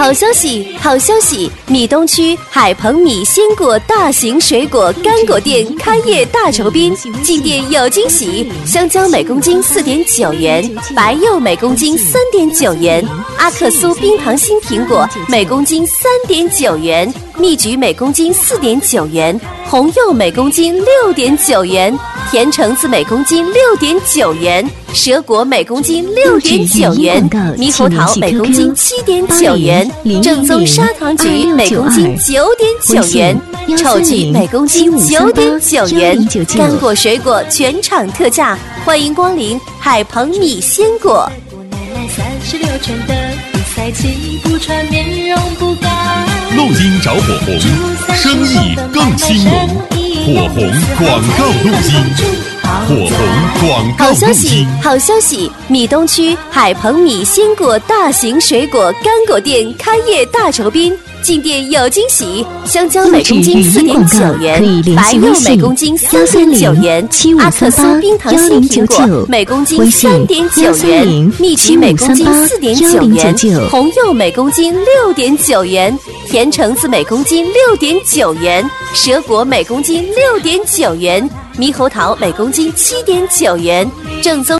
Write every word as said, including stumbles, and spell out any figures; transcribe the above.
好消息，好消息！米东区海鹏米鲜果大型水果干果店开业大酬宾，进店有惊喜！香蕉每公斤四点九元，白柚每公斤三点九元，阿克苏冰糖心苹果每公斤三点九元，蜜橘每公斤四点九元，红柚每公斤六点九元，甜橙子每公斤六点九元，蛇果每公斤六点九元，猕猴桃每公斤七点九元，正宗砂糖橘每公斤九点九元，臭橘每公斤九点九元，干果水果全场特价，欢迎光临海鹏米鲜果。 三十六圈的比赛气不喘，面容不改。 录音找火红，生意更兴隆。火红广告录音，火红广告录音。 好消息，好消息！米东区海鹏米鲜果大型水果干果店开业大酬宾。进店有惊喜，香蕉每公斤四点九元，白柚每公斤三点九元，阿克苏冰糖心苹果每公斤三点九元，蜜橘每公斤四点九元，红柚每公斤六点九元，甜橙子每公斤六点九元，蛇果每公斤六点九元，猕猴桃每公斤七点九元，正宗。